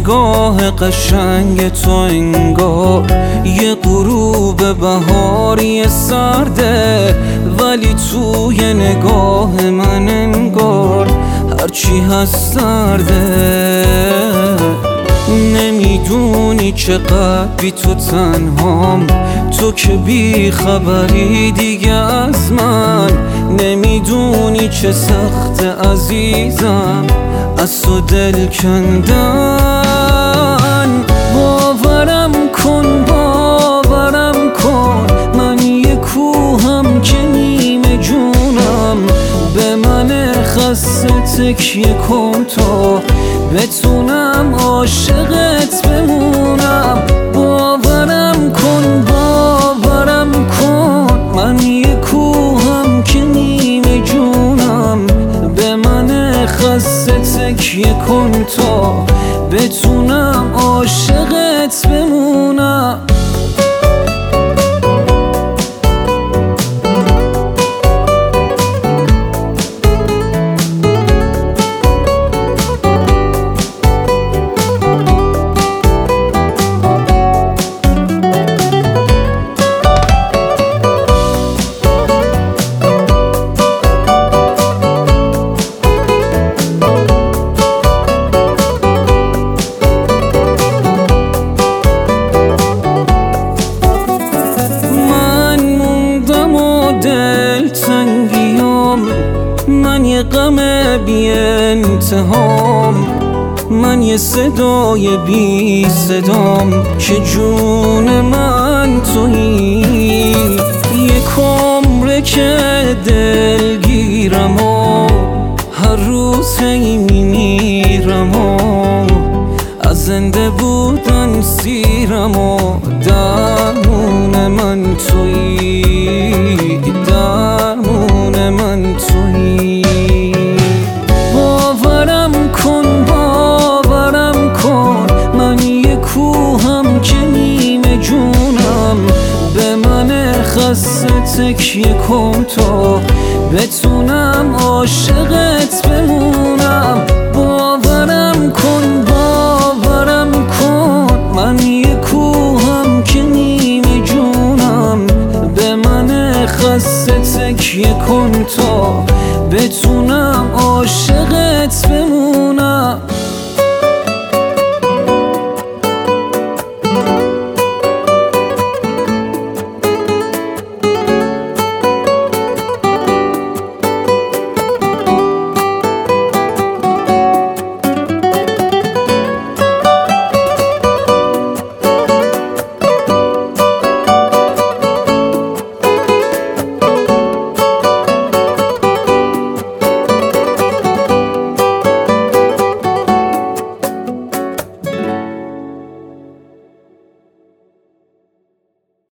نگاه قشنگ تو انگار یه غروب بهاری سرده، ولی توی نگاه من انگار هرچی هست سرده. نمیدونی چقدر بی تو تنهام، تو که بی خبری دیگه از من. نمیدونی چه سخت عزیزم از تو دل کندن. باورم کن من یه کوهم که نیمه جونم. به من خسته تکیه کن تا بتونم عاشقت بمونم. باورم کن من یه کوهم که نیمه جونم. به من خسته تکیه کن تا بتونم عاشقت بمونم. من یه غم بی انتهام، من یه صدای بی صدام که جون من تویی. یک عمره که دلگیرم و هر روز هی میمیرم و از زنده بودن سیرم و درمون من تویی، درمون من تویی. باورم کن من یه کوهم که نیمه جونم. به من خسته تکیه کن تا بتونم عاشقت بمونم. باورم کن من یه کوهم که نیمه جونم. به من خسته تکیه کن تا بتونم عاشقت بمونم.